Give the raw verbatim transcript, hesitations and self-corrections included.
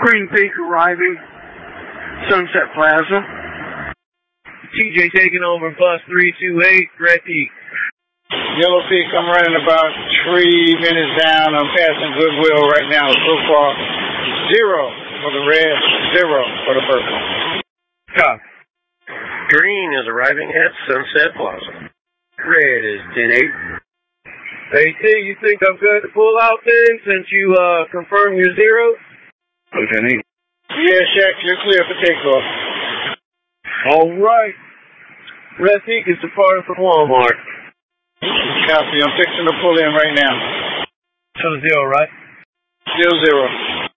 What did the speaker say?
Green Peak arriving. Sunset Plaza. T J taking over bus three two eight, Red Peak. Yellow Peak, I'm running about three minutes down. I'm passing Goodwill right now. So far, zero for the red, zero for the purple. Copy. Green is arriving at Sunset Plaza. Red is ten eight. Hey, T, you think I'm good to pull out then since you uh, confirmed your zero? Lieutenant. Yeah, Shaq, you're clear for takeoff. All right. Red Peak is departing from Walmart. Copy. I'm fixing to pull in right now. Still zero, right? Still zero.